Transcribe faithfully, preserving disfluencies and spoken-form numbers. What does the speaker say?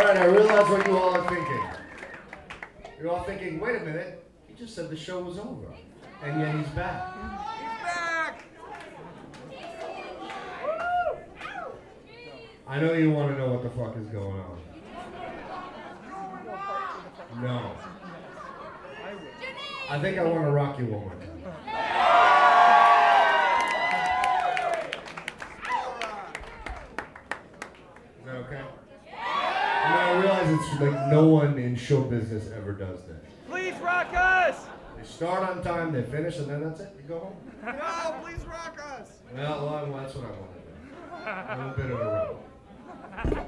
right, I realize what you all are thinking. You're all thinking, wait a minute, he just said the show was over. And yet he's back. He's back! I know you want to know what the fuck is going on. No. I think I want to rock you one more time. Is that okay? I mean, I realize it's like no one in show business ever does this. Please rock us! They start on time, they finish, and then that's it. You go home. No, please rock us! Well, well, that's what I want to do. A little bit of a roll.